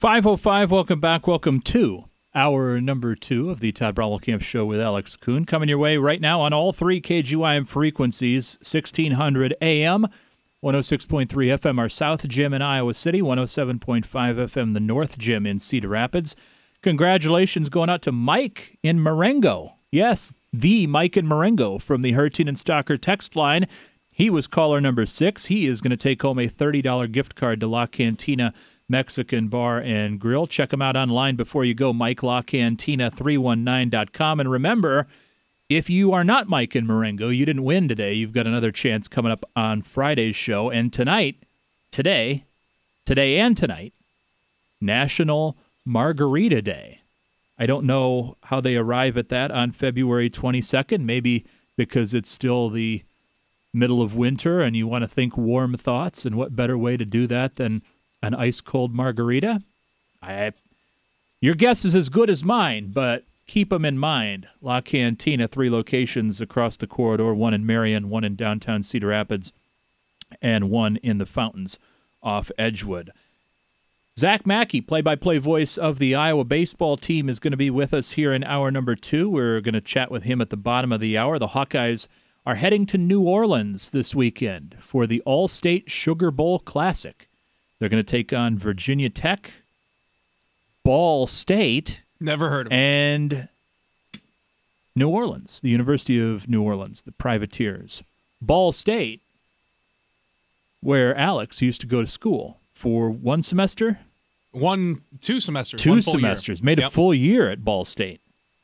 5:05, welcome back. Welcome to hour number 2 of the Todd Bromwell Show with Alex Kuhn. Coming your way right now on all 3 KGYM frequencies, 1600 AM, 106.3 FM, our South Gym in Iowa City, 107.5 FM, the North Gym in Cedar Rapids. Congratulations going out to Mike in Marengo. Yes, the Mike in Marengo from the Hertin and Stocker text line. He was caller number 6. He is going to take home a $30 gift card to La Cantina Mexican Bar and Grill. Check them out online before you go, MikeLaCantina319.com. And remember, if you are not Mike in Marengo, you didn't win today. You've got another chance coming up on Friday's show. And today and tonight, National Margarita Day. I don't know how they arrive at that on February 22nd, maybe because it's still the middle of winter and you want to think warm thoughts, and what better way to do that than an ice-cold margarita? Your guess is as good as mine, but keep them in mind. La Cantina, 3 locations across the corridor, 1 in Marion, 1 in downtown Cedar Rapids, and 1 in the Fountains off Edgewood. Zach Mackey, play-by-play voice of the Iowa baseball team, is going to be with us here in hour number 2. We're going to chat with him at the bottom of the hour. The Hawkeyes are heading to New Orleans this weekend for the All-State Sugar Bowl Classic. They're going to take on Virginia Tech, Ball State. Never heard of them. And New Orleans, the University of New Orleans, the Privateers. Ball State, where Alex used to go to school for 1 semester? 2 semesters. 2 semesters. Year. Made a full year at Ball State.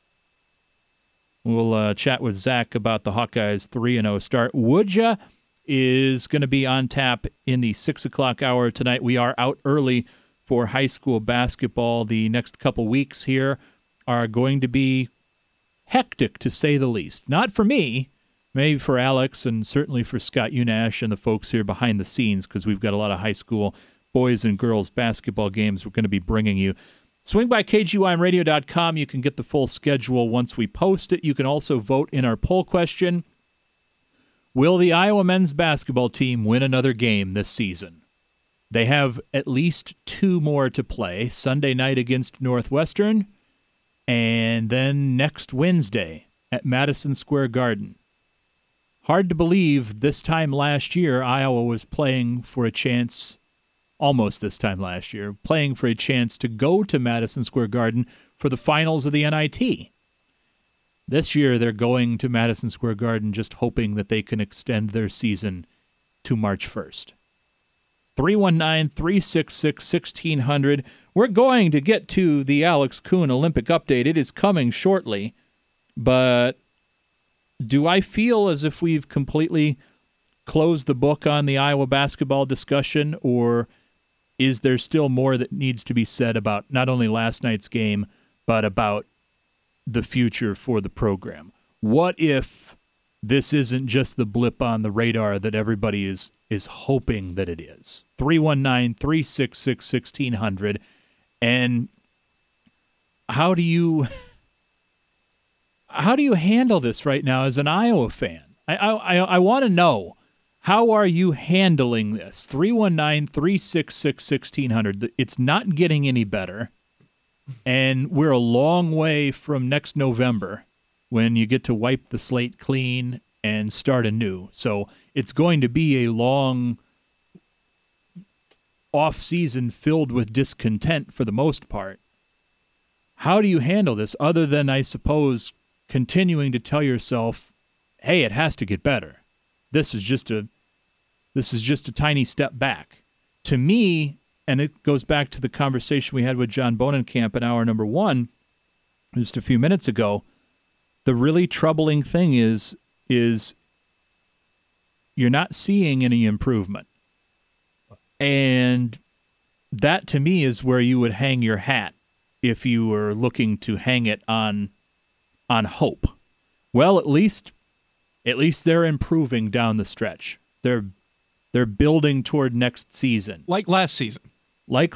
We'll chat with Zach about the Hawkeyes' 3-0 start. Woodja is going to be on tap in the 6 o'clock hour tonight. We are out early for high school basketball. The next couple weeks here are going to be hectic, to say the least. Not for me, maybe for Alex, and certainly for Scott Unash and the folks here behind the scenes, because we've got a lot of high school boys and girls basketball games we're going to be bringing you. Swing by KGYMradio.com. You can get the full schedule once we post it. You can also vote in our poll question. Will the Iowa men's basketball team win another game this season? They have at least 2 more to play, Sunday night against Northwestern, and then next Wednesday at Madison Square Garden. Hard to believe this time last year Iowa was playing for a chance, almost this time last year, playing for a chance to go to Madison Square Garden for the finals of the NIT. This year, they're going to Madison Square Garden just hoping that they can extend their season to March 1st. 319-366-1600. We're going to get to the Alex Kuhn Olympic update. It is coming shortly, but do I feel as if we've completely closed the book on the Iowa basketball discussion, or is there still more that needs to be said about not only last night's game, but about the future for the program? What if this isn't just the blip on the radar that everybody is hoping that it is? 319-366-1600. And how do you handle this right now as an Iowa fan? I want to know, how are you handling this? 319-366-1600. It's not getting any better. And we're a long way from next November when you get to wipe the slate clean and start anew. So it's going to be a long off-season filled with discontent for the most part. How do you handle this other than, I suppose, continuing to tell yourself, hey, it has to get better. This is just a tiny step back. To me, and it goes back to the conversation we had with John Bonenkamp in hour number 1 just a few minutes ago, the really troubling thing is you're not seeing any improvement. And that, to me, is where you would hang your hat if you were looking to hang it on hope. Well, at least they're improving down the stretch. They're building toward next season. Like last season. Like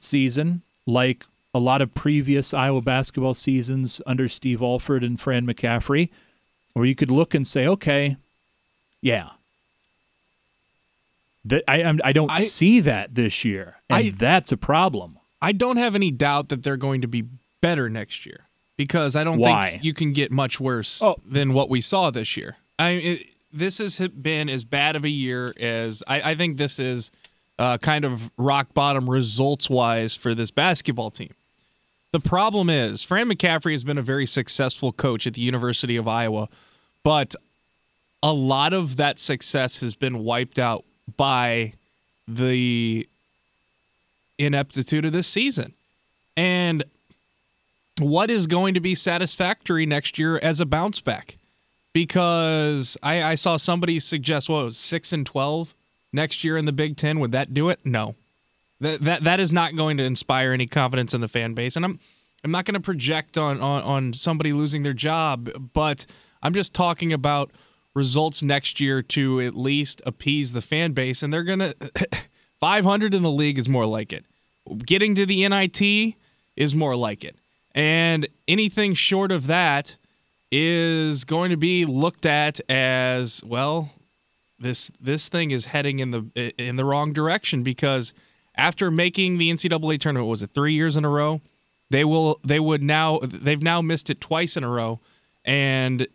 a lot of previous Iowa basketball seasons under Steve Alford and Fran McCaffrey, where you could look and say, okay, yeah. I don't see that this year, and that's a problem. I don't have any doubt that they're going to be better next year because I don't Why? think you can get much worse than what we saw this year. This has been as bad of a year as I think this is kind of rock bottom results-wise for this basketball team. The problem is Fran McCaffery has been a very successful coach at the University of Iowa, but a lot of that success has been wiped out by the ineptitude of this season. And what is going to be satisfactory next year as a bounce back? Because I saw somebody suggest, 6-12 next year in the Big Ten. Would that do it? No. That is not going to inspire any confidence in the fan base. And I'm not going to project on somebody losing their job, but I'm just talking about results next year to at least appease the fan base. And they're going to 500 in the league is more like it. Getting to the NIT is more like it. And anything short of that is going to be looked at as, well, this thing is heading in the wrong direction, because after making the NCAA tournament, was it 3 years in a row? They've now missed it twice in a row. And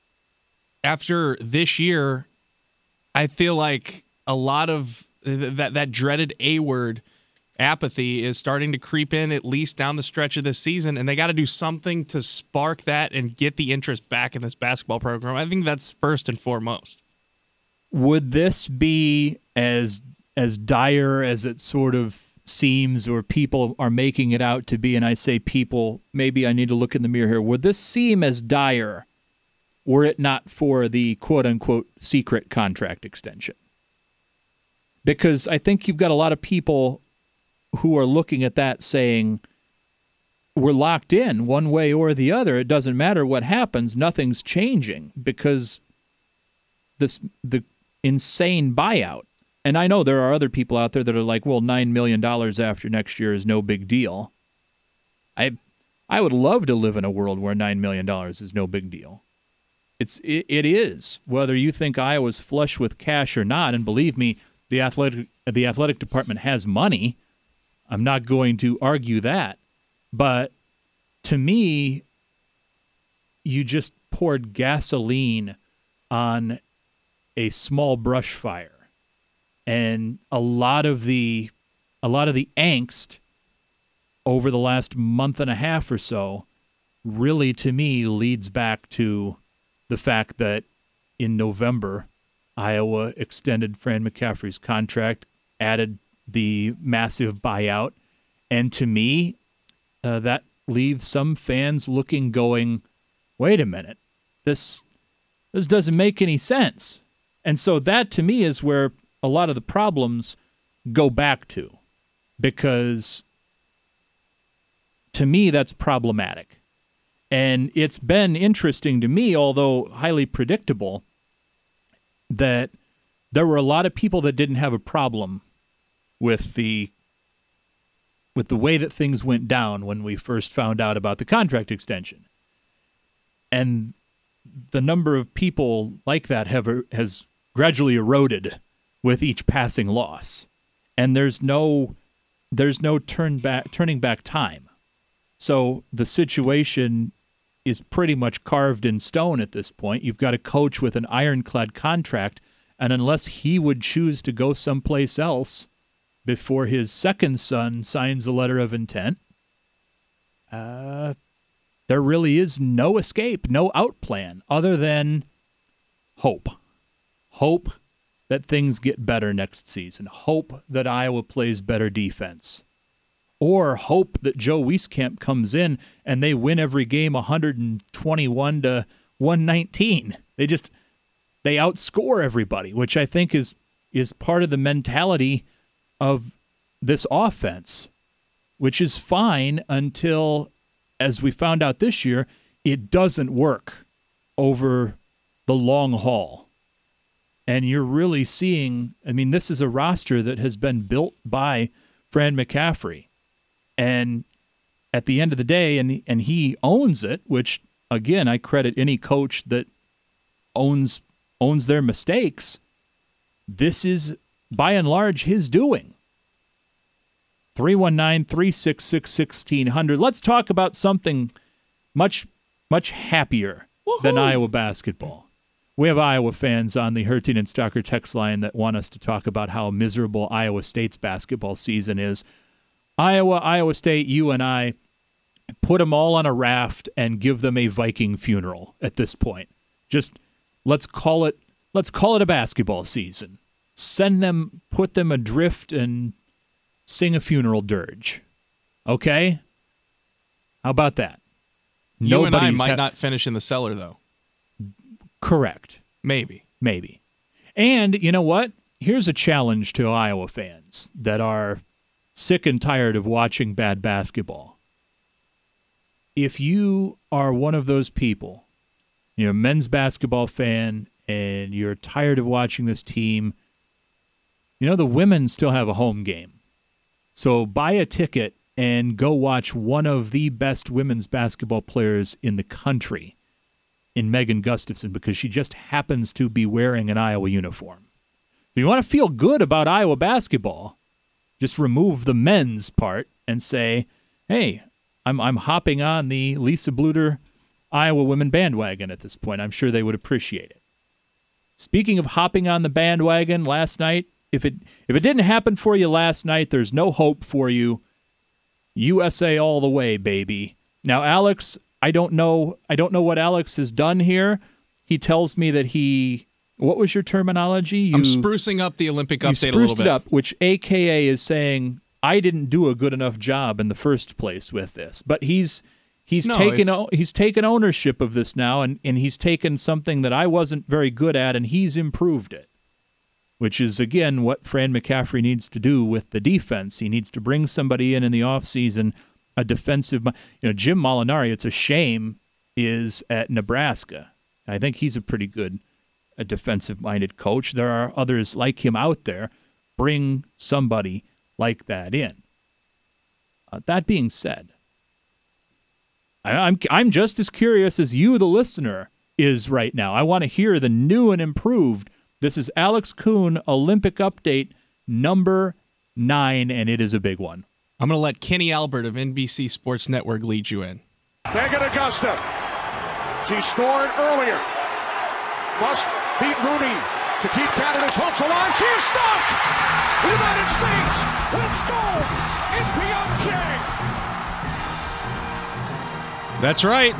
after this year, I feel like a lot of that dreaded A word, apathy, is starting to creep in, at least down the stretch of this season, and they got to do something to spark that and get the interest back in this basketball program. I think that's first and foremost. Would this be as dire as it sort of seems, or people are making it out to be? And I say people, maybe I need to look in the mirror here. Would this seem as dire were it not for the quote-unquote secret contract extension? Because I think you've got a lot of people who are looking at that saying, we're locked in one way or the other. It doesn't matter what happens. Nothing's changing because the insane buyout. And I know there are other people out there that are like, well, $9 million after next year is no big deal. I would love to live in a world where $9 million is no big deal. It is, whether you think Iowa's flush with cash or not. And believe me, the athletic department has money. I'm not going to argue that. But to me, you just poured gasoline on a small brush fire. And a lot of the angst over the last month and a half or so really, to me, leads back to the fact that in November, Iowa extended Fran McCaffery's contract, added the massive buyout, and to me, that leaves some fans going, wait a minute, this doesn't make any sense. And so that, to me, is where a lot of the problems go back to, because to me, that's problematic. And it's been interesting to me, although highly predictable, that there were a lot of people that didn't have a problem with the way that things went down when we first found out about the contract extension. And the number of people like that has gradually eroded with each passing loss. And there's no turning back time. So the situation is pretty much carved in stone at this point. You've got a coach with an ironclad contract, and unless he would choose to go someplace else before his second son signs a letter of intent, there really is no escape, no out plan other than hope. Hope that things get better next season. Hope that Iowa plays better defense. Or hope that Joe Wieskamp comes in and they win every game 121 to 119. They outscore everybody, which I think is part of the mentality of this offense, which is fine until, as we found out this year, it doesn't work over the long haul. And you're really seeing, this is a roster that has been built by Fran McCaffery. And at the end of the day, and he owns it, which, again, I credit any coach that owns their mistakes. This is, by and large, his doing. 319-366-1600. Let's talk about something much, much happier than Iowa basketball. We have Iowa fans on the Herting and Stalker text line that want us to talk about how miserable Iowa State's basketball season is. Iowa State, you and I, put them all on a raft and give them a Viking funeral at this point. Just let's call it a basketball season. Put them adrift and sing a funeral dirge. Okay? How about that? You and I might not finish in the cellar, though. Correct. Maybe. And you know what? Here's a challenge to Iowa fans that are sick and tired of watching bad basketball. If you are one of those people, you're a men's basketball fan, and you're tired of watching this team, the women still have a home game. So buy a ticket and go watch one of the best women's basketball players in the country in Megan Gustafson, because she just happens to be wearing an Iowa uniform. So you want to feel good about Iowa basketball, just remove the men's part and say, hey, I'm hopping on the Lisa Bluter Iowa women bandwagon at this point. I'm sure they would appreciate it. Speaking of hopping on the bandwagon last night, if it didn't happen for you last night, there's no hope for you. USA all the way, baby. Now, Alex, I don't know what Alex has done here. He tells me that what was your terminology? I'm sprucing up the Olympic update a little bit. You spruced it up, which AKA is saying, I didn't do a good enough job in the first place with this. But he's taken ownership of this now, and he's taken something that I wasn't very good at, and he's improved it, which is, again, what Fran McCaffrey needs to do with the defense. He needs to bring somebody in the offseason, a defensive. Jim Molinari, it's a shame, is at Nebraska. I think he's a pretty good defensive-minded coach. There are others like him out there. Bring somebody like that in. That being said, I'm just as curious as you, the listener, is right now. I want to hear the new and improved. This is Alex Kuhn, Olympic Update number 9, and it is a big one. I'm going to let Kenny Albert of NBC Sports Network lead you in. Megan Augusta. She scored earlier. Must beat Rooney to keep Canada's hopes alive. She is stopped! The United States wins gold in Pyeongchang. That's right.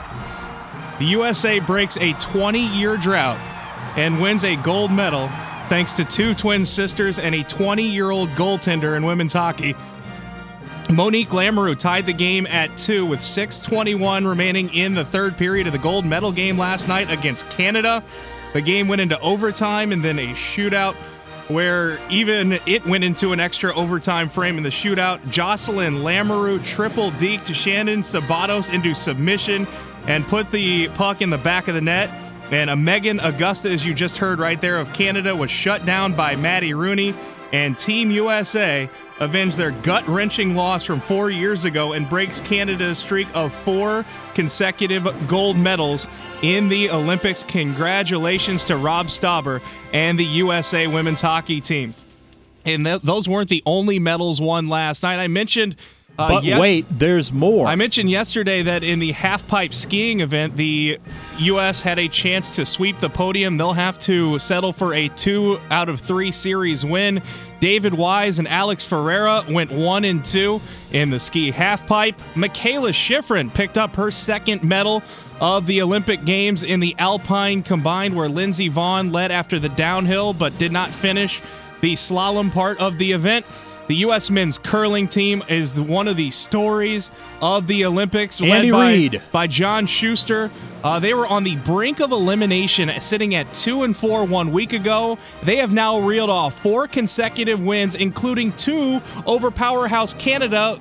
The USA breaks a 20-year drought and wins a gold medal thanks to 2 twin sisters and a 20-year-old goaltender in women's hockey. Monique Lamoureux tied the game at 2 with 6:21 remaining in the third period of the gold medal game last night against Canada. The game went into overtime and then a shootout where even it went into an extra overtime frame in the shootout. Jocelyn Lamoureux triple deked Shannon Sabatos into submission and put the puck in the back of the net. And Megan Augusta, as you just heard right there, of Canada, was shut down by Maddie Rooney. And Team USA avenged their gut-wrenching loss from 4 years ago and breaks Canada's streak of 4 consecutive gold medals in the Olympics. Congratulations to Rob Stauber and the USA women's hockey team. And those weren't the only medals won last night. I mentioned... wait, there's more. I mentioned yesterday that in the half-pipe skiing event, the U.S. had a chance to sweep the podium. They'll have to settle for a 2 out of 3 series win. David Wise and Alex Ferreira went 1 and 2 in the ski half-pipe. Michaela Schifrin picked up her second medal of the Olympic Games in the Alpine combined, where Lindsey Vonn led after the downhill but did not finish the slalom part of the event. The U.S. men's curling team is one of the stories of the Olympics, Andy Reid. by John Schuster. They were on the brink of elimination, sitting at 2-4 1 week ago. They have now reeled off 4 consecutive wins, including 2 over Powerhouse Canada,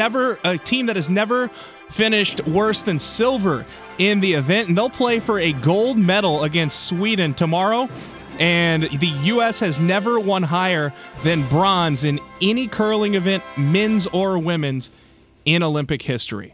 a team that has never finished worse than silver in the event. And they'll play for a gold medal against Sweden tomorrow. And the U.S. has never won higher than bronze in any curling event, men's or women's, in Olympic history.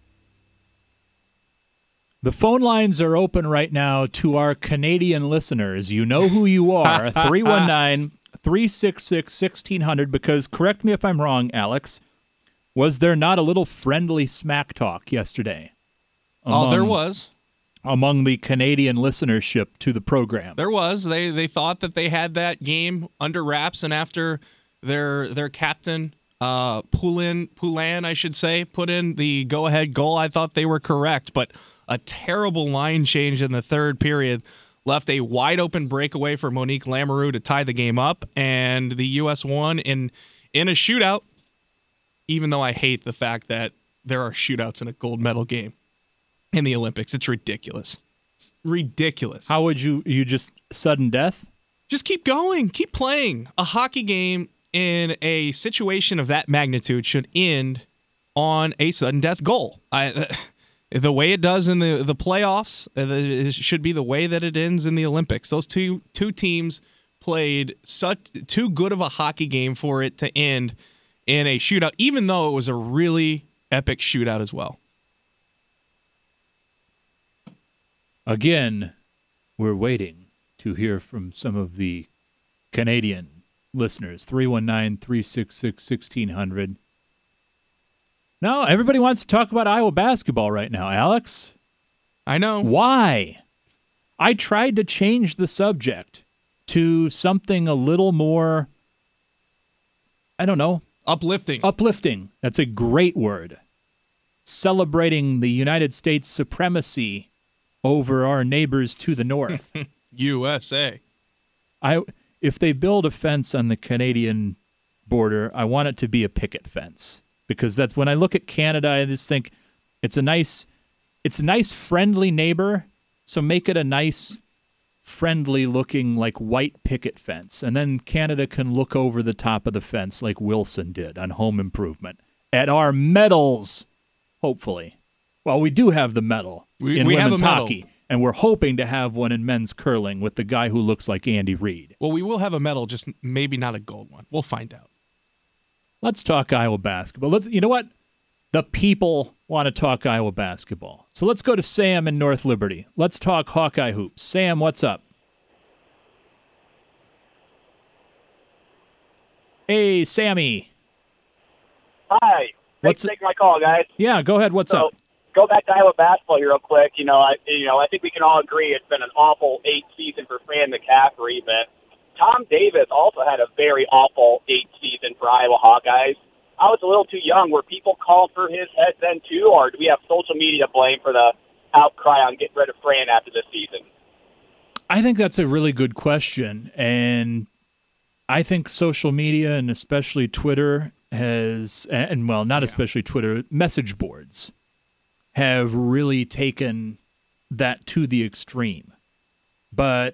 The phone lines are open right now to our Canadian listeners. You know who you are. 366-1600, because correct me if I'm wrong, Alex, was there not a little friendly smack talk yesterday? There was. Among the Canadian listenership to the program. There was. They thought that they had that game under wraps, and after their captain, Poulin, I should say, put in the go-ahead goal, I thought they were correct, but a terrible line change in the third period left a wide-open breakaway for Monique Lamoureux to tie the game up, and the U.S. won in a shootout, even though I hate the fact that there are shootouts in a gold medal game in the Olympics. It's ridiculous. It's ridiculous. How would you just sudden death? Just keep going. Keep playing. A hockey game in a situation of that magnitude should end on a sudden death goal. The way it does in the playoffs, it should be the way that it ends in the Olympics. Those two teams played too good of a hockey game for it to end in a shootout, even though it was a really epic shootout as well. Again, we're waiting to hear from some of the Canadian listeners. 319-366-1600. No, everybody wants to talk about Iowa basketball right now, Alex. I know. Why? I tried to change the subject to something a little more, I don't know. Uplifting. Uplifting. That's a great word. Celebrating the United States supremacy over our neighbors to the north. USA. If they build a fence on the Canadian border, I want it to be a picket fence. Because that's when I look at Canada, I just think it's a nice friendly neighbor. So make it a nice, friendly looking like white picket fence. And then Canada can look over the top of the fence like Wilson did on Home Improvement at our medals, hopefully. Well, we do have the medal in women's hockey. And we're hoping to have one in men's curling with the guy who looks like Andy Reid. Well, we will have a medal, just maybe not a gold one. We'll find out. Let's talk Iowa basketball. You know what? The people want to talk Iowa basketball. So let's go to Sam in North Liberty. Let's talk Hawkeye hoops. Sam, what's up? Hey, Sammy. Hi. Thanks for taking my call, guys. Yeah, go ahead. What's up? Go back to Iowa basketball here real quick. I think we can all agree it's been an awful 8th season for Fran McCaffery, but Tom Davis also had a very awful 8th season for Iowa Hawkeyes. I was a little too young. Were people calling for his head then too, or do we have social media to blame for the outcry on getting rid of Fran after this season? I think that's a really good question, and I think social media and especially Twitter especially Twitter, message boards have really taken that to the extreme. But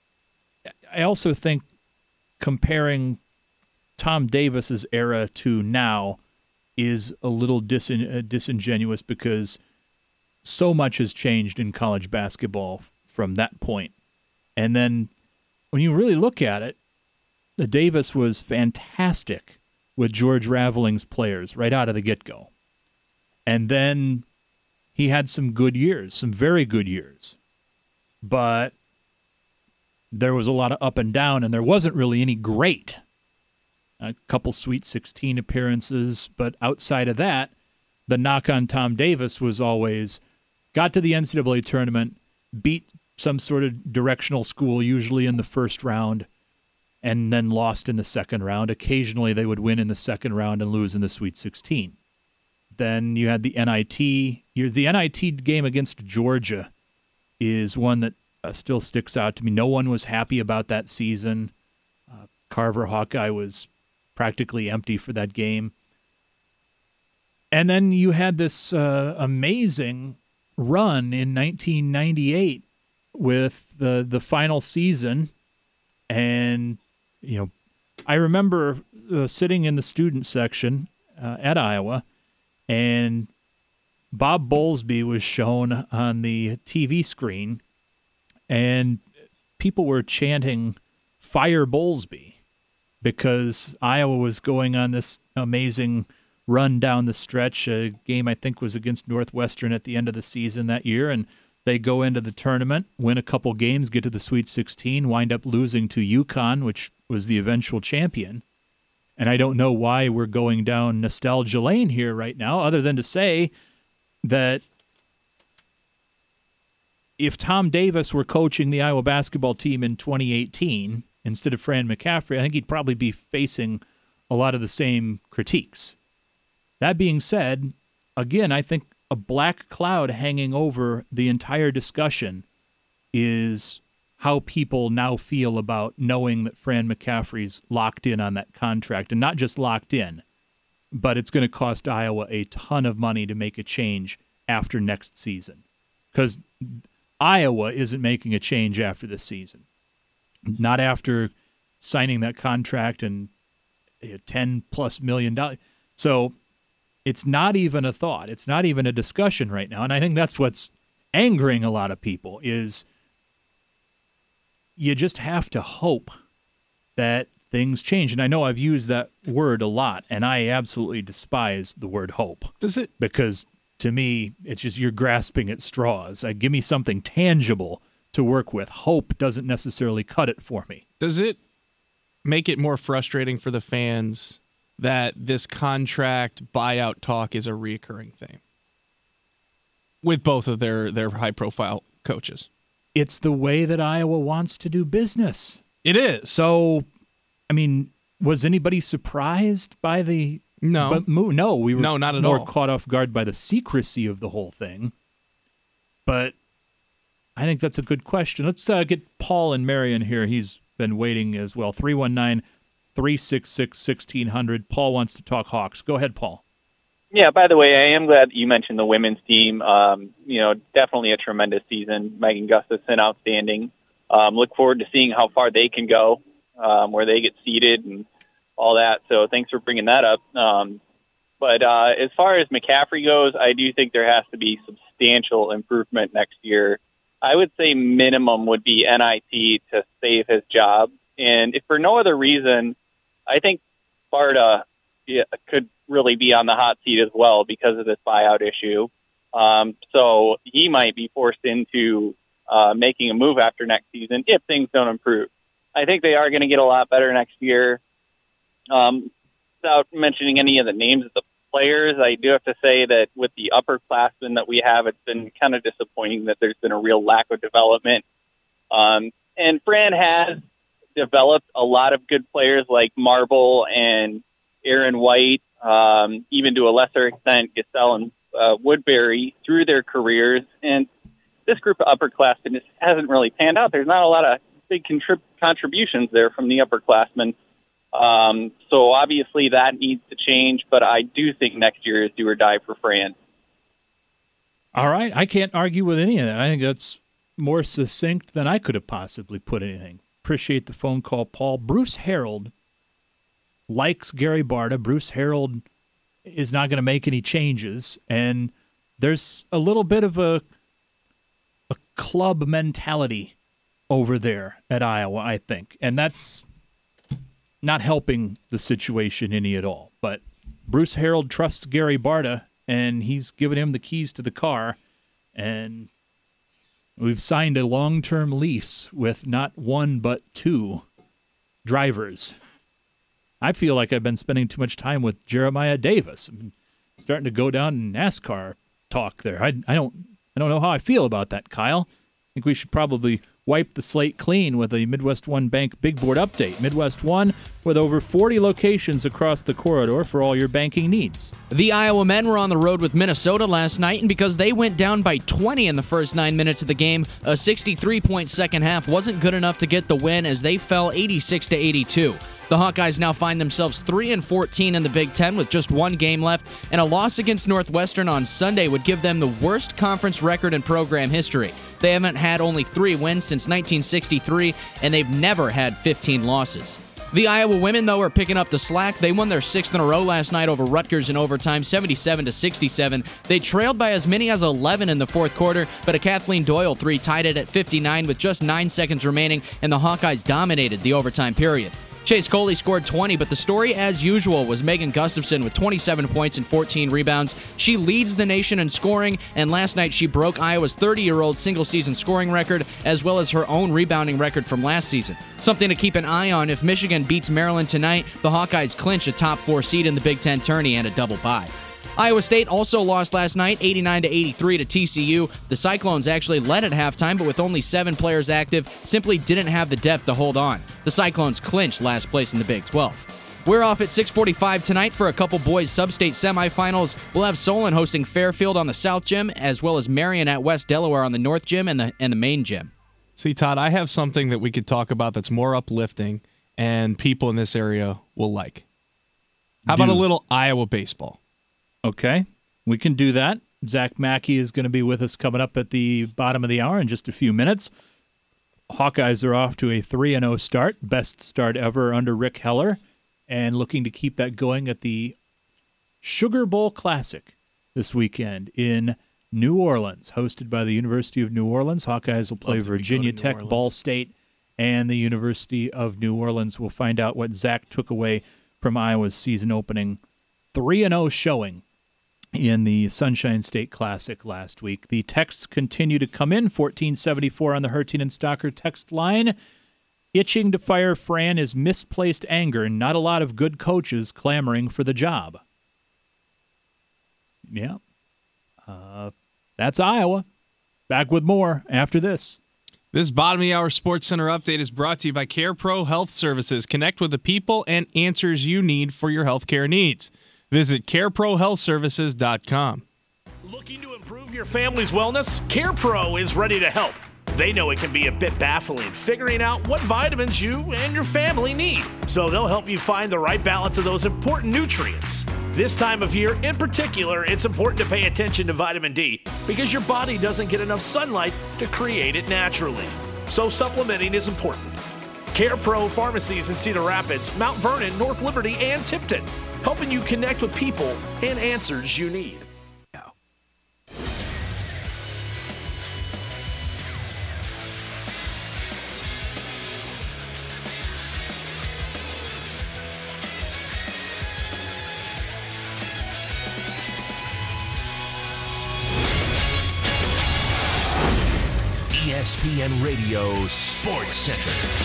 I also think comparing Tom Davis's era to now is a little disingenuous because so much has changed in college basketball from that point. And then when you really look at it, Davis was fantastic with George Raveling's players right out of the get-go. And then he had some good years, some very good years. But there was a lot of up and down, and there wasn't really any great. A couple Sweet 16 appearances, but outside of that, the knock on Tom Davis was always got to the NCAA tournament, beat some sort of directional school, usually in the first round, and then lost in the second round. Occasionally they would win in the second round and lose in the Sweet 16. Then you had the NIT. The NIT game against Georgia is one that still sticks out to me. No one was happy about that season. Carver Hawkeye was practically empty for that game. And then you had this amazing run in 1998 with the final season. And, I remember sitting in the student section at Iowa, and Bob Bowlesby was shown on the TV screen, and people were chanting, "Fire Bowlesby," because Iowa was going on this amazing run down the stretch. A game I think was against Northwestern at the end of the season that year, and they go into the tournament, win a couple games, get to the Sweet 16, wind up losing to UConn, which was the eventual champion. And I don't know why we're going down nostalgia lane here right now, other than to say that if Tom Davis were coaching the Iowa basketball team in 2018 instead of Fran McCaffery, I think he'd probably be facing a lot of the same critiques. That being said, again, I think a black cloud hanging over the entire discussion is how people now feel about knowing that Fran McCaffery's locked in on that contract, and not just locked in, but it's going to cost Iowa a ton of money to make a change after next season. Because Iowa isn't making a change after this season. Not after signing that contract and $10+ million. So it's not even a thought. It's not even a discussion right now. And I think that's what's angering a lot of people is you just have to hope that things change. And I know I've used that word a lot, and I absolutely despise the word hope. Does it? Because to me, it's just you're grasping at straws. Give me something tangible to work with. Hope doesn't necessarily cut it for me. Does it make it more frustrating for the fans that this contract buyout talk is a reoccurring thing with both of their high-profile coaches? It's the way that Iowa wants to do business. It is. So, I mean, was anybody surprised by the No. No, we were not at more all. caught off guard by the secrecy of the whole thing. But I think that's a good question. Let's get Paul and Marion here. He's been waiting as well. 319-366-1600. Paul wants to talk Hawks. Go ahead, Paul. Yeah, by the way, I am glad that you mentioned the women's team. Definitely a tremendous season. Megan Gustafson, outstanding. Look forward to seeing how far they can go, where they get seeded and all that. So thanks for bringing that up. But as far as McCaffery goes, I do think there has to be substantial improvement next year. I would say minimum would be NIT to save his job. And if for no other reason, I think Sparta could really be on the hot seat as well because of this buyout issue. So he might be forced into making a move after next season if things don't improve. I think they are going to get a lot better next year. Without mentioning any of the names of the players, I do have to say that with the upperclassmen that we have, it's been kind of disappointing that there's been a real lack of development. And Fran has developed a lot of good players like Marble and Aaron White, even to a lesser extent, Gasell and Woodbury through their careers. And this group of upperclassmen just hasn't really panned out. There's not a lot of big contributions there from the upperclassmen. So obviously that needs to change, but I do think next year is do or die for Fran. All right. I can't argue with any of that. I think that's more succinct than I could have possibly put anything. Appreciate the phone call, Paul. Bruce Harold likes Gary Barta. Bruce Harold is not going to make any changes, and there's a little bit of a club mentality over there at Iowa, I think, and that's not helping the situation any at all. But Bruce Harold trusts Gary Barta, and he's given him the keys to the car, and we've signed a long-term lease with not one but two drivers. I feel like I've been spending too much time with Jeremiah Davis. I'm starting to go down in NASCAR talk there. I don't know how I feel about that, Kyle. I think we should probably wipe the slate clean with a Midwest One Bank Big Board update. Midwest One with over 40 locations across the corridor for all your banking needs. The Iowa men were on the road with Minnesota last night, and because they went down by 20 in the first 9 minutes of the game, a 63-point second half wasn't good enough to get the win as they fell 86-82. The Hawkeyes now find themselves 3-14 in the Big Ten with just one game left, and a loss against Northwestern on Sunday would give them the worst conference record in program history. They haven't had only 3 wins since 1963, and they've never had 15 losses. The Iowa women, though, are picking up the slack. They won their 6th in a row last night over Rutgers in overtime, 77-67. They trailed by as many as 11 in the fourth quarter, but a Kathleen Doyle 3 tied it at 59 with just 9 seconds remaining, and the Hawkeyes dominated the overtime period. Chase Coley scored 20, but the story, as usual, was Megan Gustafson with 27 points and 14 rebounds. She leads the nation in scoring, and last night she broke Iowa's 30-year-old single-season scoring record, as well as her own rebounding record from last season. Something to keep an eye on. If Michigan beats Maryland tonight, the Hawkeyes clinch a top 4 seed in the Big Ten tourney and a double bye. Iowa State also lost last night, 89-83 to TCU. The Cyclones actually led at halftime, but with only 7 players active, simply didn't have the depth to hold on. The Cyclones clinched last place in the Big 12. We're off at 6:45 tonight for a couple boys sub-state semifinals. We'll have Solon hosting Fairfield on the South Gym, as well as Marion at West Delaware on the North Gym and the main gym. See, Todd, I have something that we could talk about that's more uplifting and people in this area will like. How about a little Iowa baseball? Okay, we can do that. Zach Mackey is going to be with us coming up at the bottom of the hour in just a few minutes. Hawkeyes are off to a 3-0 start, best start ever under Rick Heller, and looking to keep that going at the Sugar Bowl Classic this weekend in New Orleans, hosted by the University of New Orleans. Hawkeyes will play Virginia Tech, Ball State, and the University of New Orleans. We'll find out what Zach took away from Iowa's season opening 3-0 showing in the Sunshine State Classic last week. The texts continue to come in. 1474 on the Hertine and Stalker text line. Itching to fire Fran is misplaced anger, not a lot of good coaches clamoring for the job. Yeah. That's Iowa. Back with more after this. This bottom of the hour Sports Center update is brought to you by CarePro Health Services. Connect with the people and answers you need for your healthcare needs. Visit careprohealthservices.com. Looking to improve your family's wellness? CarePro is ready to help. They know it can be a bit baffling figuring out what vitamins you and your family need. So they'll help you find the right balance of those important nutrients. This time of year in particular, it's important to pay attention to vitamin D because your body doesn't get enough sunlight to create it naturally. So supplementing is important. CarePro pharmacies in Cedar Rapids, Mount Vernon, North Liberty, and Tipton, helping you connect with people and answers you need. ESPN Radio Sports Center.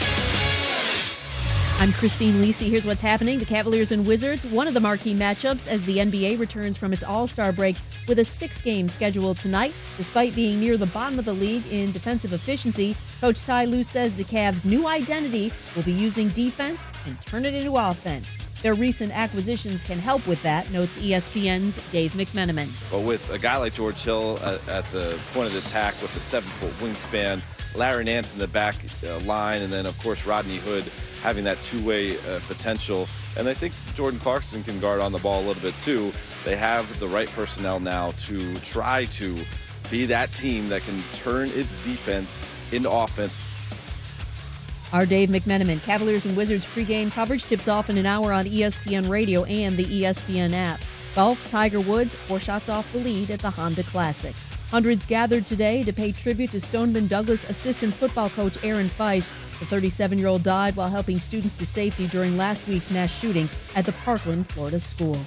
I'm Christine Lisi. Here's what's happening. The Cavaliers and Wizards, one of the marquee matchups as the NBA returns from its All-Star break with a 6-game schedule tonight. Despite being near the bottom of the league in defensive efficiency, Coach Ty Lue says the Cavs' new identity will be using defense and turn it into offense. Their recent acquisitions can help with that, notes ESPN's Dave McMenamin. But with a guy like George Hill at the point of the attack with the 7-foot wingspan, Larry Nance in the back line, and then, of course, Rodney Hood having that two-way potential. And I think Jordan Clarkson can guard on the ball a little bit, too. They have the right personnel now to try to be that team that can turn its defense into offense. Our Dave McMenamin. Cavaliers and Wizards pregame coverage tips off in an hour on ESPN Radio and the ESPN app. Golf, Tiger Woods, 4 shots off the lead at the Honda Classic. Hundreds gathered today to pay tribute to Stoneman Douglas assistant football coach Aaron Feist. The 37-year-old died while helping students to safety during last week's mass shooting at the Parkland, Florida school.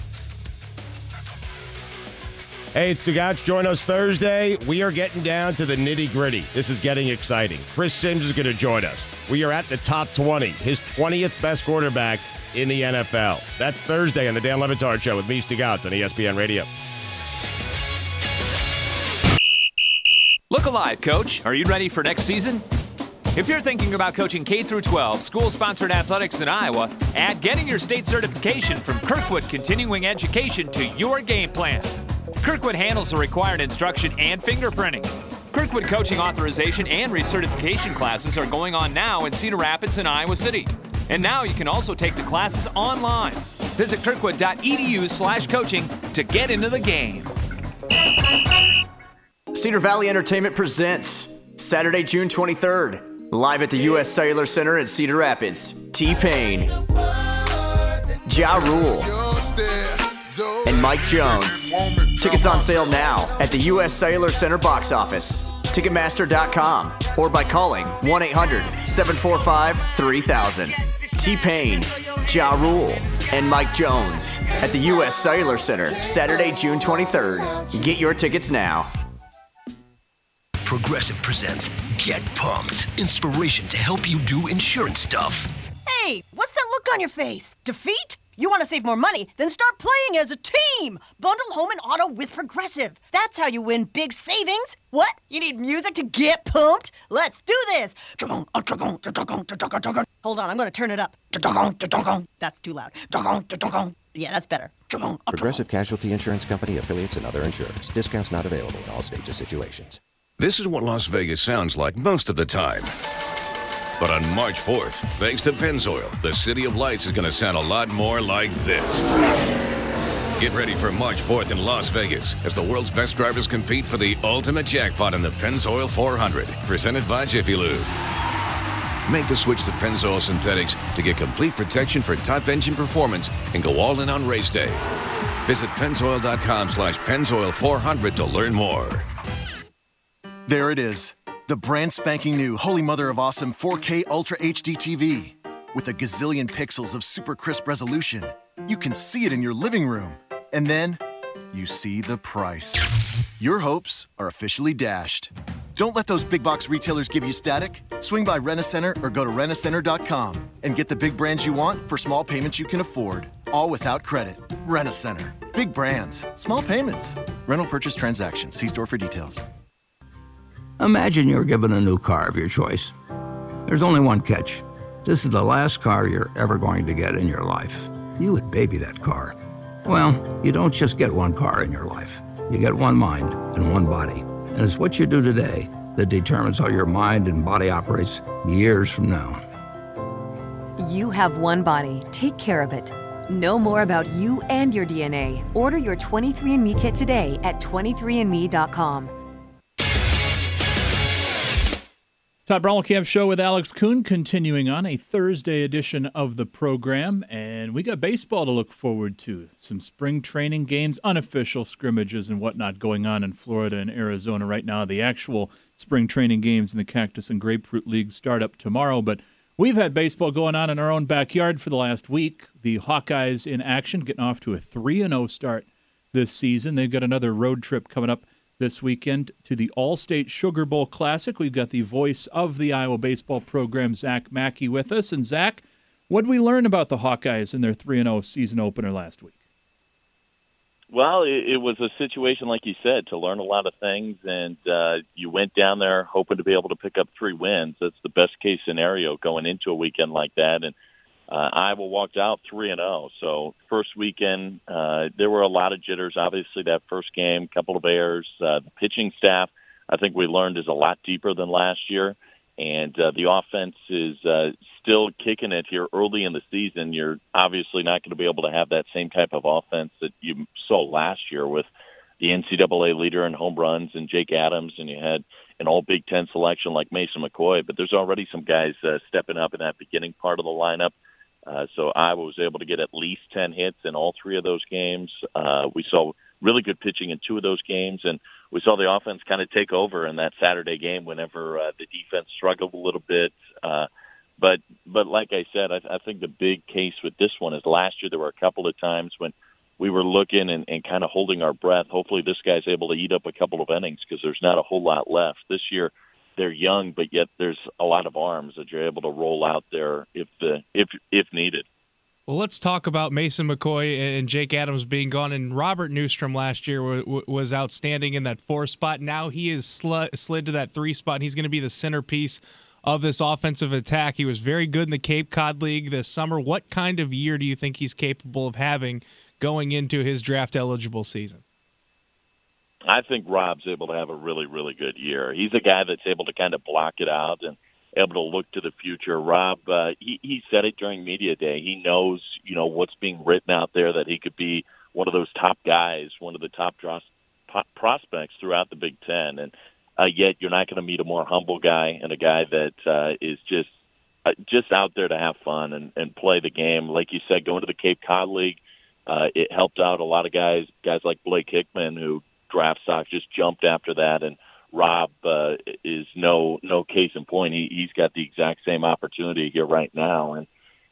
Hey, it's Stugotz. Join us Thursday. We are getting down to the nitty-gritty. This is getting exciting. Chris Sims is going to join us. We are at the top 20, his 20th best quarterback in the NFL. That's Thursday on the Dan Le Batard Show with me, Stugotz, on ESPN Radio. Look alive, Coach. Are you ready for next season? If you're thinking about coaching K through 12, school-sponsored athletics in Iowa, add getting your state certification from Kirkwood Continuing Education to your game plan. Kirkwood handles the required instruction and fingerprinting. Kirkwood coaching authorization and recertification classes are going on now in Cedar Rapids and Iowa City. And now you can also take the classes online. Visit kirkwood.edu/coaching to get into the game. Cedar Valley Entertainment presents Saturday, June 23rd, live at the U.S. Cellular Center in Cedar Rapids. T-Pain, Ja Rule, and Mike Jones. Tickets on sale now at the U.S. Cellular Center box office, Ticketmaster.com, or by calling 1-800-745-3000. T-Pain, Ja Rule, and Mike Jones at the U.S. Cellular Center, Saturday, June 23rd. Get your tickets now. Progressive presents Get Pumped. Inspiration to help you do insurance stuff. Hey, what's that look on your face? Defeat? You want to save more money? Then start playing as a team! Bundle home and auto with Progressive. That's how you win big savings. What? You need music to get pumped? Let's do this! Hold on, I'm going to turn it up. That's too loud. Yeah, that's better. Progressive Casualty Insurance Company, affiliates, and other insurers. Discounts not available in all states or situations. This is what Las Vegas sounds like most of the time. But on March 4th, thanks to Pennzoil, the City of Lights is going to sound a lot more like this. Get ready for March 4th in Las Vegas as the world's best drivers compete for the ultimate jackpot in the Pennzoil 400, presented by Jiffy Lube. Make the switch to Pennzoil Synthetics to get complete protection for top engine performance and go all in on race day. Visit Pennzoil.com/Pennzoil400 to learn more. There it is. The brand spanking new Holy Mother of Awesome 4K Ultra HD TV. With a gazillion pixels of super crisp resolution, you can see it in your living room. And then, you see the price. Your hopes are officially dashed. Don't let those big box retailers give you static. Swing by Rent-A-Center or go to rentacenter.com and get the big brands you want for small payments you can afford. All without credit. Rent-A-Center. Big brands. Small payments. Rental purchase transaction. See store for details. Imagine you're given a new car of your choice. There's only one catch. This is the last car you're ever going to get in your life. You would baby that car. Well, you don't just get one car in your life. You get one mind and one body. And it's what you do today that determines how your mind and body operates years from now. You have one body. Take care of it. Know more about you and your DNA. Order your 23andMe kit today at 23andme.com. Todd Brommelkamp Show with Alex Kuhn continuing on a Thursday edition of the program, and we got baseball to look forward to. Some spring training games, unofficial scrimmages and whatnot going on in Florida and Arizona right now. The actual spring training games in the Cactus and Grapefruit League start up tomorrow, but we've had baseball going on in our own backyard for the last week. The Hawkeyes in action, getting off to a 3-0 start this season. They've got another road trip coming up this weekend to the All-State Sugar Bowl Classic. We've got the voice of the Iowa baseball program, Zach Mackey, with us. And Zach, what did we learn about the Hawkeyes in their 3-0 season opener last week? Well, it was a situation, like you said, to learn a lot of things, and you went down there hoping to be able to pick up 3 wins. That's the best-case scenario going into a weekend like that, and Iowa walked out 3-0. So first weekend, there were a lot of jitters. Obviously, that first game, couple of errors. The pitching staff, I think we learned, is a lot deeper than last year. And the offense is still kicking it here early in the season. You're obviously not going to be able to have that same type of offense that you saw last year with the NCAA leader in home runs and Jake Adams, and you had an all-Big Ten selection like Mason McCoy. But there's already some guys stepping up in that beginning part of the lineup. So Iowa was able to get at least 10 hits in all 3 of those games. We saw really good pitching in 2 of those games, and we saw the offense kind of take over in that Saturday game whenever the defense struggled a little bit. But like I said, I think the big case with this one is last year there were a couple of times when we were looking and kind of holding our breath. Hopefully this guy's able to eat up a couple of innings because there's not a whole lot left. This year they're young, but yet there's a lot of arms that you're able to roll out there if needed. Well, let's talk about Mason McCoy and Jake Adams being gone. And Robert Newstrom last year was outstanding in that 4 spot. Now he is slid to that 3 spot, and he's going to be the centerpiece of this offensive attack. He was very good in the Cape Cod League this summer. What kind of year do you think he's capable of having going into his draft-eligible season? I think Rob's able to have a really, really good year. He's a guy that's able to kind of block it out and able to look to the future. Rob, he said it during media day. He knows, what's being written out there, that he could be one of those top guys, one of the top prospects throughout the Big Ten. And yet you're not going to meet a more humble guy and a guy that is just out there to have fun and play the game. Like you said, going to the Cape Cod League, it helped out a lot of guys like Blake Hickman, who draft stock just jumped after that, and Rob is no case in point. He's got the exact same opportunity here right now, and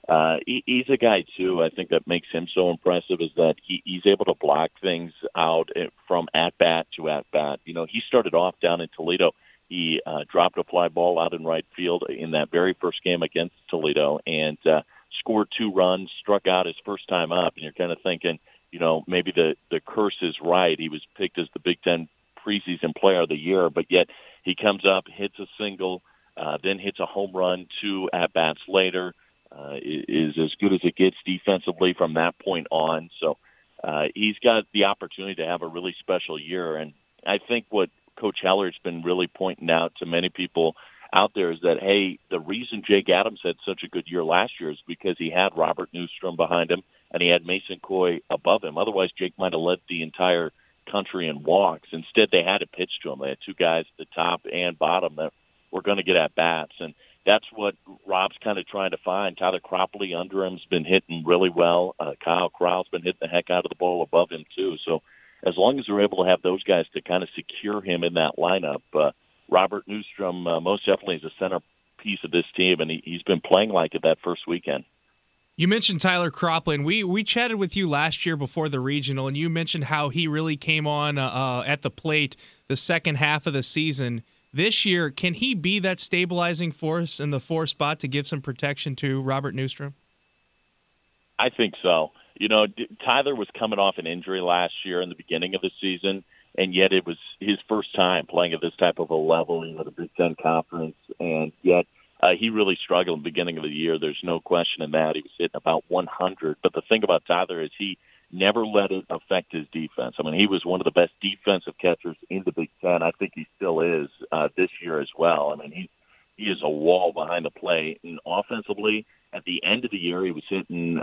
He's a guy, too, I think that makes him so impressive is that he's able to block things out from at-bat to at-bat. You know, he started off down in Toledo. He dropped a fly ball out in right field in that very first game against Toledo and scored 2 runs, struck out his first time up, and you're kind of thinking, you know, maybe the curse is right. He was picked as the Big Ten preseason player of the year, but yet he comes up, hits a single, then hits a home run 2 at-bats later, is as good as it gets defensively from that point on. So he's got the opportunity to have a really special year, and I think what Coach Heller's been really pointing out to many people out there is that, hey, the reason Jake Adams had such a good year last year is because he had Robert Newstrom behind him and he had Mason Coy above him. Otherwise, Jake might have led the entire country in walks. Instead, they had to pitch to him. They had 2 guys at the top and bottom that were going to get at bats, and that's what Rob's kind of trying to find. Tyler Cropley under him's been hitting really well. Kyle Krau's been hitting the heck out of the ball above him, too. So as long as they're able to have those guys to kind of secure him in that lineup, Robert Newstrom most definitely is a centerpiece of this team, and he's been playing like it that first weekend. You mentioned Tyler Cropley, and we chatted with you last year before the regional, and you mentioned how he really came on at the plate the second half of the season. This year, can he be that stabilizing force in the 4 spot to give some protection to Robert Newstrom? I think so. You know, Tyler was coming off an injury last year in the beginning of the season, and yet it was his first time playing at this type of a level, you know, the Big Ten Conference, and yet he really struggled in the beginning of the year. There's no question in that. He was hitting about 100. But the thing about Tyler is he never let it affect his defense. I mean, he was one of the best defensive catchers in the Big Ten. I think he still is this year as well. I mean, he is a wall behind the plate. And offensively, at the end of the year, he was hitting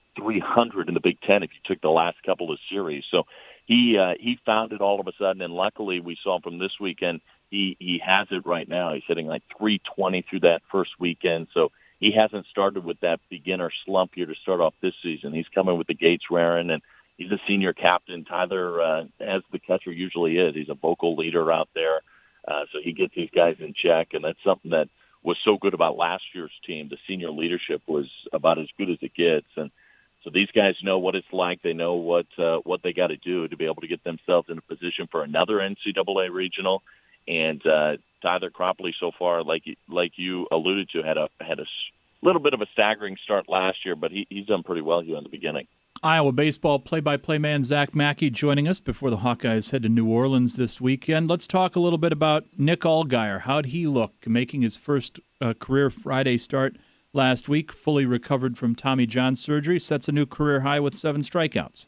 300 in the Big Ten if you took the last couple of series. So he found it all of a sudden, and luckily we saw him from this weekend. He has it right now. He's hitting like 320 through that first weekend. So he hasn't started with that beginner slump here to start off this season. He's coming with the gates raring, and he's a senior captain. Tyler, as the catcher usually is, he's a vocal leader out there. So he gets these guys in check, and that's something that was so good about last year's team. The senior leadership was about as good as it gets, and so these guys know what it's like. They know what they got to do to be able to get themselves in a position for another NCAA regional. And Tyler Cropley so far, like you alluded to, had a little bit of a staggering start last year, but he's done pretty well here in the beginning. Iowa baseball play-by-play man Zach Mackey joining us before the Hawkeyes head to New Orleans this weekend. Let's talk a little bit about Nick Allgaier. How'd he look making his first career Friday start last week? Fully recovered from Tommy John surgery, sets a new career high with 7 strikeouts.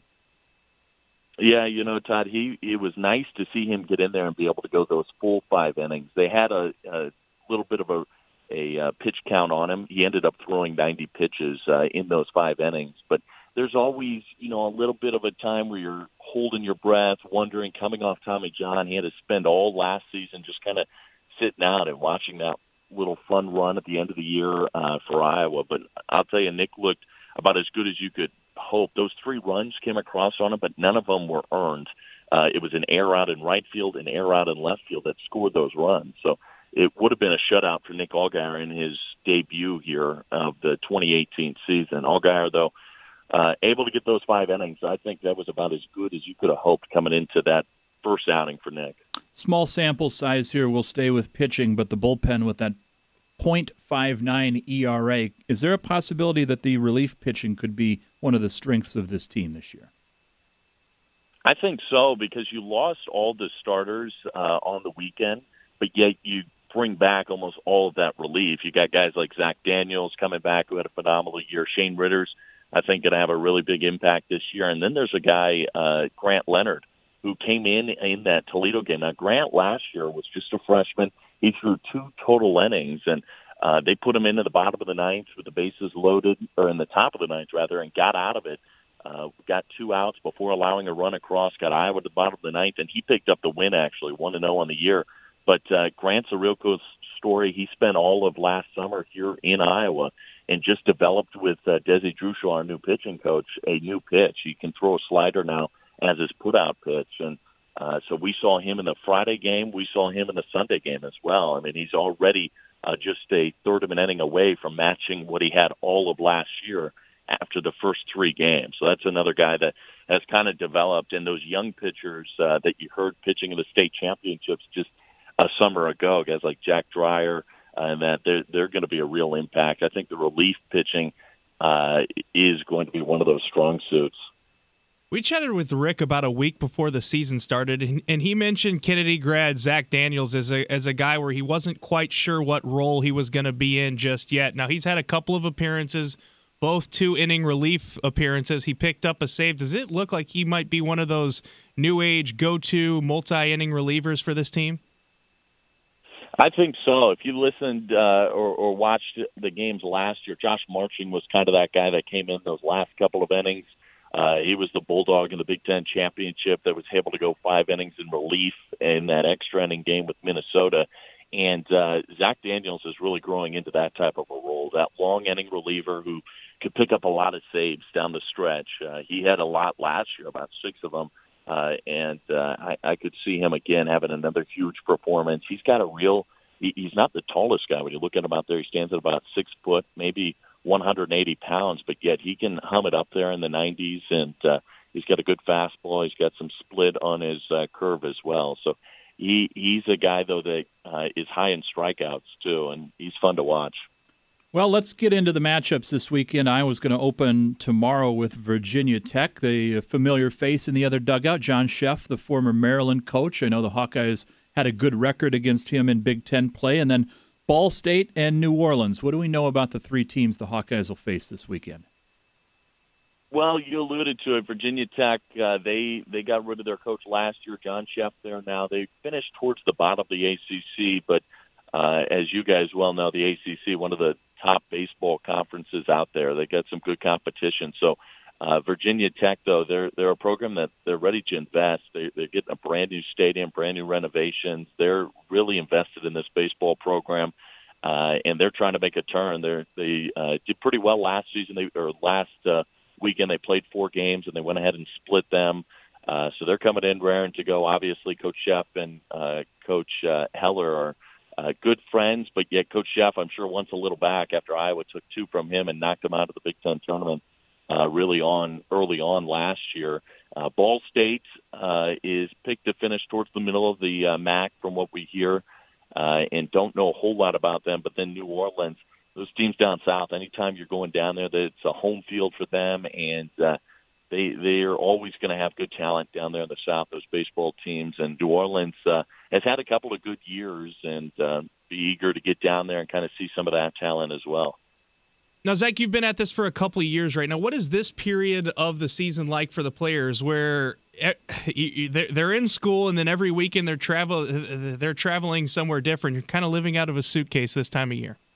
Yeah, you know, Todd, it was nice to see him get in there and be able to go those full 5 innings. They had a little bit of a pitch count on him. He ended up throwing 90 pitches in those 5 innings. But there's always, you know, a little bit of a time where you're holding your breath, wondering, coming off Tommy John, he had to spend all last season just kind of sitting out and watching that little fun run at the end of the year for Iowa. But I'll tell you, Nick looked about as good as you could hope. Those 3 runs came across on him, but none of them were earned. It was an error out in right field, an error out in left field that scored those runs. So it would have been a shutout for Nick Allgaier in his debut here of the 2018 season. Allgaier, though, able to get those 5 innings, I think that was about as good as you could have hoped coming into that first outing for Nick. Small sample size here. We'll stay with pitching, but the bullpen with that .59 ERA. Is there a possibility that the relief pitching could be one of the strengths of this team this year? I think so, because you lost all the starters on the weekend, but yet you bring back almost all of that relief. You got guys like Zach Daniels coming back who had a phenomenal year. Shane Ritter's, I think, going to have a really big impact this year. And then there's a guy, Grant Leonard, who came in that Toledo game. Now, Grant last year was just a freshman. He threw 2 total innings, and they put him into the bottom of the ninth with the bases loaded, or in the top of the ninth, rather, and got out of it. Got 2 outs before allowing a run across, got Iowa at the bottom of the ninth, and he picked up the win, actually, 1-0 on the year. But Grant's a real cool story. He spent all of last summer here in Iowa and just developed with Desi Drusel, our new pitching coach, a new pitch. He can throw a slider now as his put-out pitch, and so we saw him in the Friday game. We saw him in the Sunday game as well. I mean, he's already just a third of an inning away from matching what he had all of last year after the first 3 games. So that's another guy that has kind of developed. And those young pitchers that you heard pitching in the state championships just a summer ago, guys like Jack Dreyer, and that they're going to be a real impact. I think the relief pitching is going to be one of those strong suits. We chatted with Rick about a week before the season started, and he mentioned Kennedy grad Zach Daniels as a guy where he wasn't quite sure what role he was going to be in just yet. Now, he's had a couple of appearances, both 2-inning relief appearances. He picked up a save. Does it look like he might be one of those new age go-to multi-inning relievers for this team? I think so. If you listened or watched the games last year, Josh Marching was kind of that guy that came in those last couple of innings. He was the Bulldog in the Big Ten championship that was able to go 5 innings in relief in that extra inning game with Minnesota. And Zach Daniels is really growing into that type of a role, that long inning reliever who could pick up a lot of saves down the stretch. He had a lot last year, about 6 of them. I could see him again having another huge performance. He's got a real – he's not the tallest guy. When you look at him out there, he stands at about 6 foot, maybe 180 pounds, but yet he can hum it up there in the 90s, and he's got a good fastball. He's got some split on his curve as well. So he's a guy, though, that is high in strikeouts, too, and he's fun to watch. Well, let's get into the matchups this weekend. Iowa's going to open tomorrow with Virginia Tech, the familiar face in the other dugout, John Sheff, the former Maryland coach. I know the Hawkeyes had a good record against him in Big Ten play. And then Ball State and New Orleans. What do we know about the 3 teams the Hawkeyes will face this weekend? Well, you alluded to it. Virginia Tech, they got rid of their coach last year, John Sheff there now. They finished towards the bottom of the ACC, but as you guys well know, the ACC, one of the top baseball conferences out there. They got some good competition. So Virginia Tech, though, they're a program that they're ready to invest. They're getting a brand new stadium, brand new renovations. They're really invested in this baseball program, and they're trying to make a turn. They did pretty well last season. Last weekend they played 4 games, and they went ahead and split them. So they're coming in raring to go. Obviously, Coach Sheff and Coach Heller are good friends, but yet Coach Sheff, I'm sure, wants a little back after Iowa took 2 from him and knocked him out of the Big Ten tournament early on last year. Ball State is picked to finish towards the middle of the MAC from what we hear, and don't know a whole lot about them. But then New Orleans, those teams down south, anytime you're going down there, it's a home field for them, and they are always going to have good talent down there in the South, those baseball teams. And New Orleans has had a couple of good years and be eager to get down there and kind of see some of that talent as well. Now, Zach, you've been at this for a couple of years right now. What is this period of the season like for the players where they're in school and then every weekend they're traveling somewhere different? You're kind of living out of a suitcase this time of year.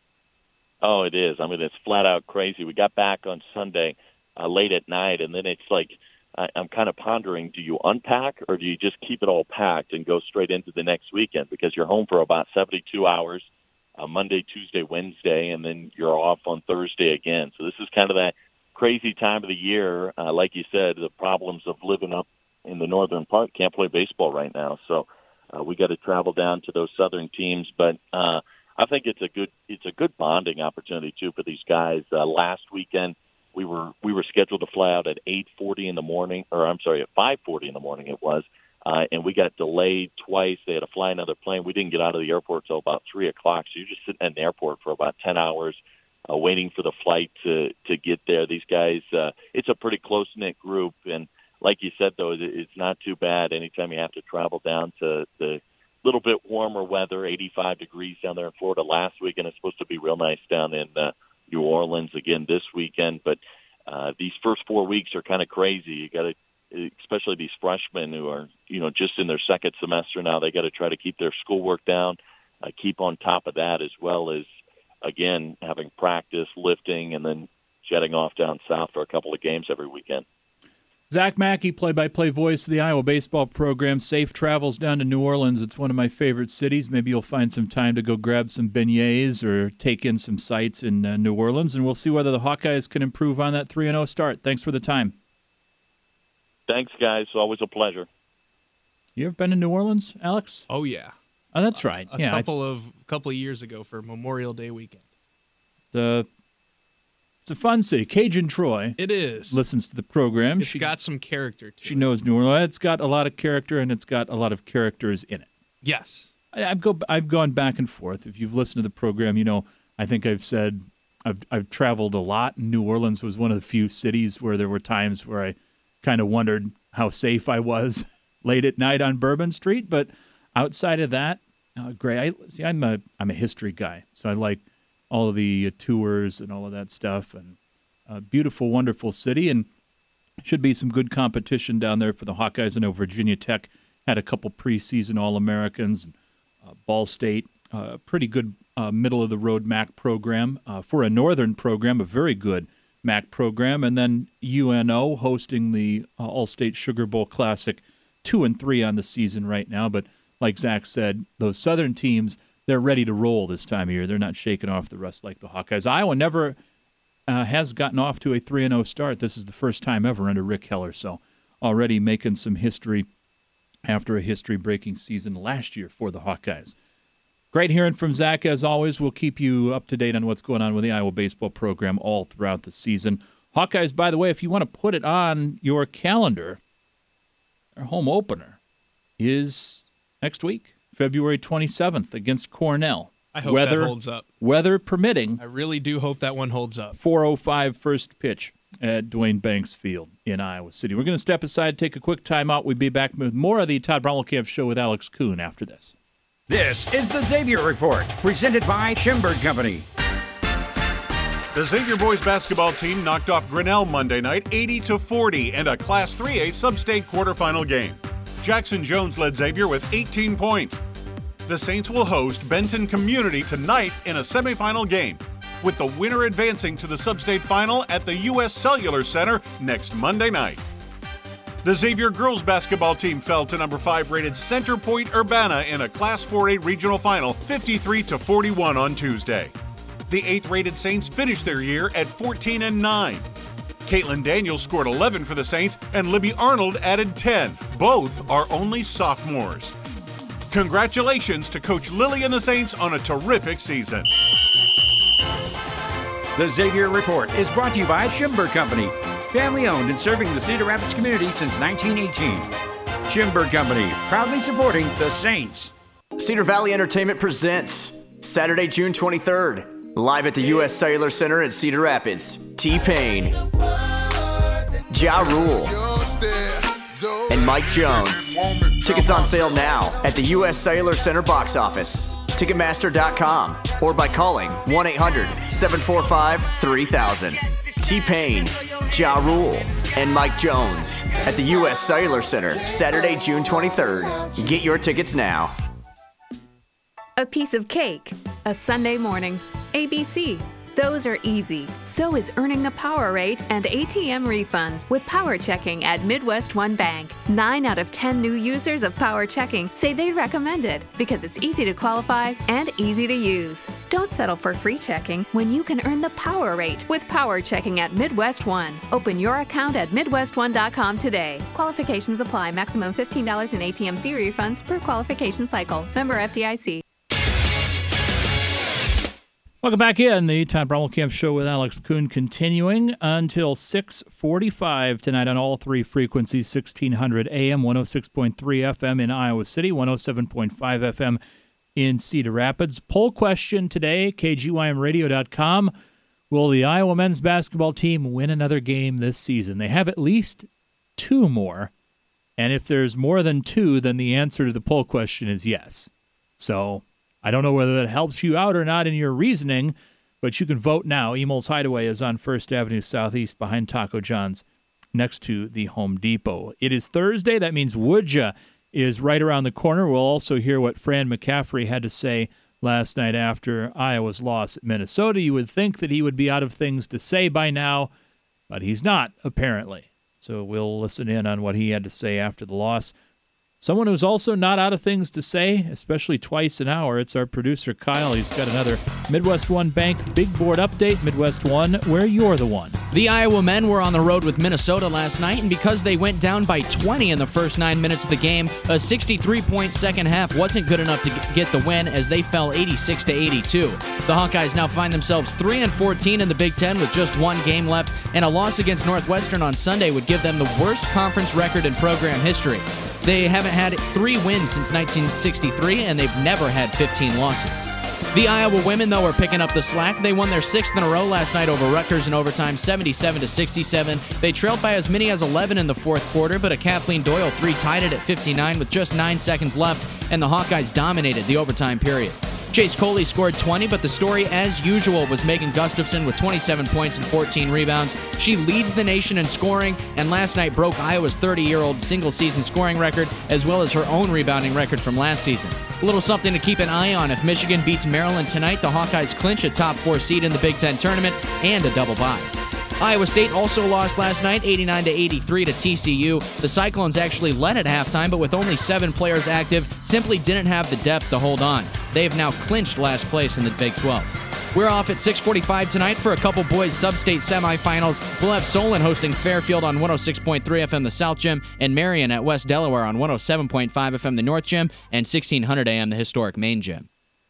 Oh, it is. I mean, it's flat out crazy. We got back on Sunday late at night, and then it's like I'm kind of pondering, do you unpack or do you just keep it all packed and go straight into the next weekend? Because you're home for about 72 hours, Monday, Tuesday, Wednesday, and then you're off on Thursday again. So this is kind of that crazy time of the year. Like you said, the problems of living up in the northern part, can't play baseball right now. So we got to travel down to those southern teams. But I think it's a good bonding opportunity, too, for these guys. Last weekend, we were scheduled to fly out at 8:40 in the morning, or I'm sorry, at 5:40 in the morning it was, and we got delayed twice. They had to fly another plane. We didn't get out of the airport till about 3 o'clock, so you're just sitting in the airport for about 10 hours waiting for the flight to get there. These guys, it's a pretty close-knit group, and like you said, though, it's not too bad anytime you have to travel down to the little bit warmer weather, 85 degrees down there in Florida last week, and it's supposed to be real nice down in New Orleans again this weekend. But these first 4 weeks are kind of crazy. You got to, especially these freshmen who are, just in their second semester now, they got to try to keep their schoolwork down, keep on top of that, as well as, again, having practice, lifting, and then jetting off down south for a couple of games every weekend. Zach Mackey, play-by-play voice of the Iowa baseball program. Safe travels down to New Orleans. It's one of my favorite cities. Maybe you'll find some time to go grab some beignets or take in some sights in New Orleans, and we'll see whether the Hawkeyes can improve on that 3-0 start. Thanks for the time. Thanks, guys. Always a pleasure. You ever been to New Orleans, Alex? Oh, yeah. Oh, that's right. A couple of years ago for Memorial Day weekend. It's a fun city. Cajun Troy. It is. Listens to the program. It's got some character to it. She knows New Orleans. It's got a lot of character, and it's got a lot of characters in it. Yes. I've gone back and forth. If you've listened to the program, I think I've said I've traveled a lot. New Orleans was one of the few cities where there were times where I kind of wondered how safe I was late at night on Bourbon Street. But outside of that, great. I'm a history guy, so I like all of the tours and all of that stuff. And a beautiful, wonderful city, and should be some good competition down there for the Hawkeyes. I know Virginia Tech had a couple preseason All-Americans. Ball State, pretty good middle-of-the-road MAC program. For a northern program, a very good MAC program. And then UNO hosting the All-State Sugar Bowl Classic, 2-3 on the season right now. But like Zach said, those southern teams, they're ready to roll this time of year. They're not shaking off the rust like the Hawkeyes. Iowa never has gotten off to a 3-0 start. This is the first time ever under Rick Heller, so already making some history after a history-breaking season last year for the Hawkeyes. Great hearing from Zach, as always. We'll keep you up to date on what's going on with the Iowa baseball program all throughout the season. Hawkeyes, by the way, if you want to put it on your calendar, our home opener is next week. February 27th against Cornell. I hope that holds up. Weather permitting. I really do hope that one holds up. 4:05 first pitch at Dwayne Banks Field in Iowa City. We're going to step aside, take a quick timeout. We'll be back with more of the Todd Brommelkamp Show with Alex Kuhn after this. This is the Xavier Report, presented by Schimberg Company. The Xavier boys basketball team knocked off Grinnell Monday night 80-40 in a Class 3A sub-state quarterfinal game. Jackson Jones led Xavier with 18 points. The Saints will host Benton Community tonight in a semifinal game, with the winner advancing to the sub-state final at the U.S. Cellular Center next Monday night. The Xavier girls basketball team fell to number 5 rated Center Point Urbana in a Class 4A regional final 53-41 on Tuesday. The 8th rated Saints finished their year at 14-9. Caitlin Daniels scored 11 for the Saints, and Libby Arnold added 10. Both are only sophomores. Congratulations to Coach Lilly and the Saints on a terrific season. The Xavier Report is brought to you by Schimberg Company, family-owned and serving the Cedar Rapids community since 1918. Schimberg Company, proudly supporting the Saints. Cedar Valley Entertainment presents Saturday, June 23rd, live at the U.S. Cellular Center in Cedar Rapids. T-Pain, Ja Rule, and Mike Jones. Tickets on sale now at the U.S. Cellular Center box office, Ticketmaster.com, or by calling 1-800-745-3000. T-Pain, Ja Rule, and Mike Jones at the U.S. Cellular Center, Saturday, June 23rd. Get your tickets now. A piece of cake, a Sunday morning, ABC. Those are easy. So is earning the power rate and ATM refunds with Power Checking at Midwest One Bank. 9 out of 10 new users of Power Checking say they recommend it because it's easy to qualify and easy to use. Don't settle for free checking when you can earn the power rate with Power Checking at Midwest One. Open your account at MidwestOne.com today. Qualifications apply. Maximum $15 in ATM fee refunds per qualification cycle. Member FDIC. Welcome back in. The Todd Brommelkamp Show with Alex Kuhn continuing until 6:45 tonight on all three frequencies, 1600 AM, 106.3 FM in Iowa City, 107.5 FM in Cedar Rapids. Poll question today, KGYMradio.com. Will the Iowa men's basketball team win another game this season? They have at least 2 more, and if there's more than 2, then the answer to the poll question is yes. So I don't know whether that helps you out or not in your reasoning, but you can vote now. Emil's Hideaway is on 1st Avenue Southeast behind Taco John's next to the Home Depot. It is Thursday. That means Woodja is right around the corner. We'll also hear what Fran McCaffrey had to say last night after Iowa's loss at Minnesota. You would think that he would be out of things to say by now, but he's not, apparently. So we'll listen in on what he had to say after the loss. Someone who's also not out of things to say, especially twice an hour, it's our producer, Kyle. He's got another Midwest One Bank Big Board update. Midwest One, where you're the one. The Iowa men were on the road with Minnesota last night, and because they went down by 20 in the first 9 minutes of the game, a 63-point second half wasn't good enough to get the win as they fell 86-82. The Hawkeyes now find themselves 3-14 in the Big Ten with just one game left, and a loss against Northwestern on Sunday would give them the worst conference record in program history. They haven't had 3 wins since 1963, and they've never had 15 losses. The Iowa women, though, are picking up the slack. They won their 6th in a row last night over Rutgers in overtime, 77-67. They trailed by as many as 11 in the fourth quarter, but a Kathleen Doyle 3 tied it at 59 with just 9 seconds left, and the Hawkeyes dominated the overtime period. Chase Coley scored 20, but the story, as usual, was Megan Gustafson with 27 points and 14 rebounds. She leads the nation in scoring, and last night broke Iowa's 30-year-old single-season scoring record, as well as her own rebounding record from last season. A little something to keep an eye on. If Michigan beats Maryland tonight, the Hawkeyes clinch a top 4 seed in the Big Ten tournament and a double bye. Iowa State also lost last night, 89-83 to TCU. The Cyclones actually led at halftime, but with only 7 players active, simply didn't have the depth to hold on. They have now clinched last place in the Big 12. We're off at 6:45 tonight for a couple boys sub-state semifinals. We'll have Solon hosting Fairfield on 106.3 FM the South Gym, and Marion at West Delaware on 107.5 FM the North Gym, and 1600 AM the historic Main Gym.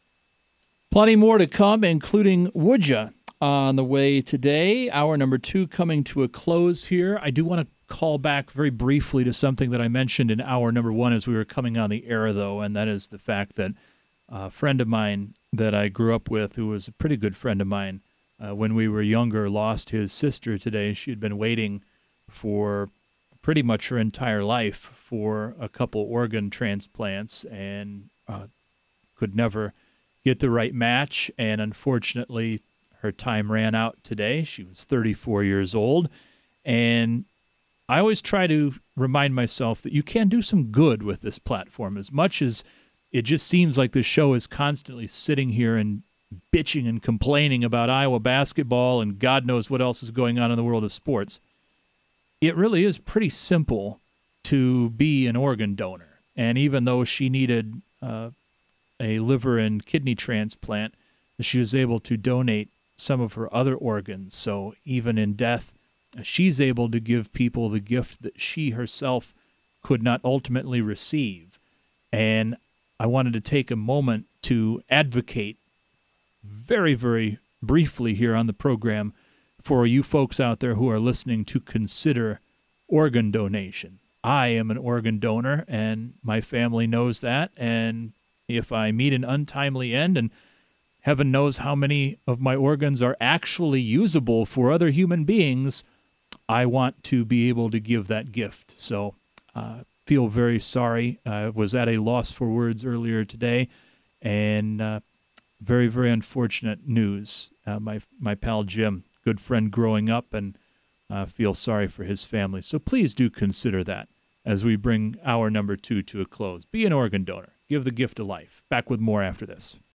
Plenty more to come, including Would Ya on the way today. Hour number 2 coming to a close here. I do want to call back very briefly to something that I mentioned in hour number 1 as we were coming on the air, though, and that is the fact that a friend of mine that I grew up with, who was a pretty good friend of mine when we were younger, lost his sister today. She had been waiting for pretty much her entire life for a couple organ transplants and could never get the right match, and unfortunately her time ran out today. She was 34 years old, and I always try to remind myself that you can do some good with this platform. As much as it just seems like this show is constantly sitting here and bitching and complaining about Iowa basketball and God knows what else is going on in the world of sports, it really is pretty simple to be an organ donor. And even though she needed a liver and kidney transplant, she was able to donate some of her other organs. So even in death, she's able to give people the gift that she herself could not ultimately receive. And I wanted to take a moment to advocate very, very briefly here on the program for you folks out there who are listening to consider organ donation. I am an organ donor, and my family knows that. And if I meet an untimely end, and heaven knows how many of my organs are actually usable for other human beings, I want to be able to give that gift. So feel very sorry. I was at a loss for words earlier today, and very, very unfortunate news. My pal Jim, good friend growing up, and feel sorry for his family. So please do consider that as we bring hour number 2 to a close. Be an organ donor. Give the gift of life. Back with more after this.